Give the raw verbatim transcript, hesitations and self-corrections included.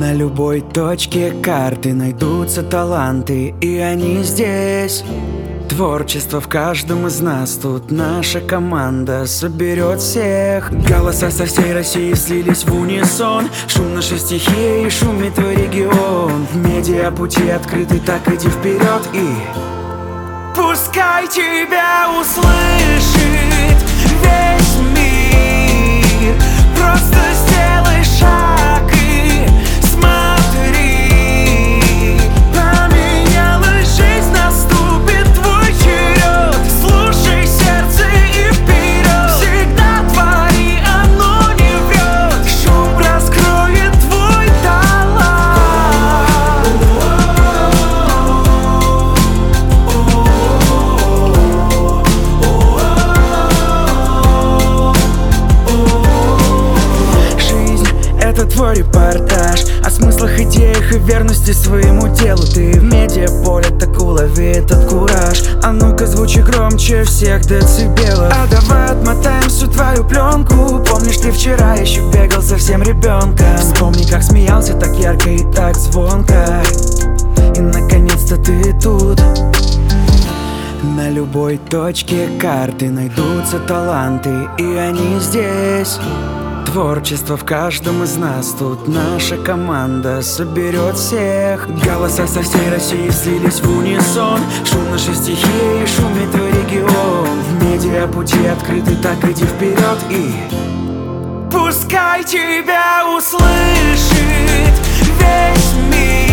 На любой точке карты найдутся таланты, и они здесь. Творчество в каждом из нас, тут наша команда соберет всех. Голоса со всей России слились в унисон. Шум нашей стихии, шумит твой регион. В медиа пути открыты, так иди вперед и пускай тебя услышит весь мир. Просто сделай шаг и смотри. Поменялась жизнь, наступит твой черед. Слушай сердце и вперед. Всегда твори, оно не врет. Шум раскроет твой талант. Жизнь — это твой репортаж о смыслах, идеях и верности своему делу. Ты в медиаполе, так улови этот кураж. А ну-ка звучи громче всех децибелов. А давай отмотаем всю твою пленку. Помнишь, ты вчера еще бегал совсем ребенком. Вспомни, как смеялся так ярко и так звонко. И наконец-то ты тут. На любой точке карты найдутся таланты, и они здесь. Творчество в каждом из нас, тут наша команда соберет всех. Голоса со всей России слились в унисон. Шум нашей стихии, шумит твой регион. В медиа пути открыты, так иди вперед и пускай тебя услышит весь мир.